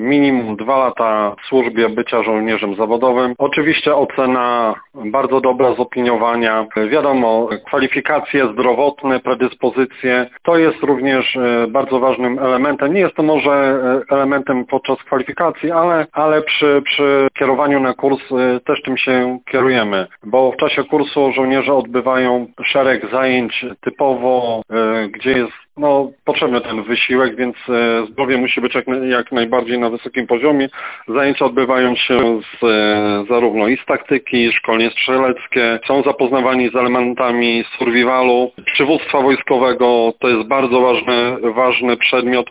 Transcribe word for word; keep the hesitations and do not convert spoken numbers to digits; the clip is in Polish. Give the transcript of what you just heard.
minimum dwa lata w służbie bycia żołnierzem zawodowym. Oczywiście ocena bardzo dobra z opiniowania. Wiadomo, kwalifikacje zdrowotne, predyspozycje, to jest również bardzo ważnym elementem. Nie jest to może elementem podczas kwalifikacji, ale, ale przy, przy kierowaniu na kurs też tym się kierujemy, bo w czasie kursu żołnierze odbywają szereg zajęć typowo, gdzie jest no, potrzebny ten wysiłek, więc zdrowie musi być jak, jak najbardziej na wysokim poziomie. Zajęcia odbywają się z, zarówno i z taktyki, szkolenie strzeleckie, są zapoznawani z elementami survivalu, przywództwa wojskowego, to jest bardzo ważny, ważny przedmiot,